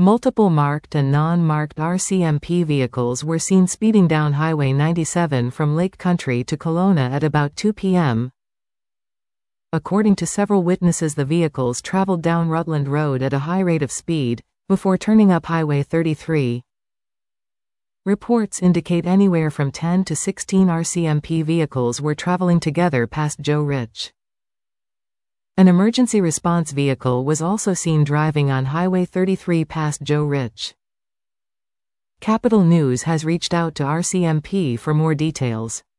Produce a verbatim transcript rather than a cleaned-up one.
Multiple marked and non-marked R C M P vehicles were seen speeding down Highway ninety-seven from Lake Country to Kelowna at about two p m According to several witnesses, the vehicles traveled down Rutland Road at a high rate of speed, before turning up Highway thirty-three. Reports indicate anywhere from ten to sixteen R C M P vehicles were traveling together past Joe Rich. An emergency response vehicle was also seen driving on Highway thirty-three past Joe Rich. Capital News has reached out to R C M P for more details.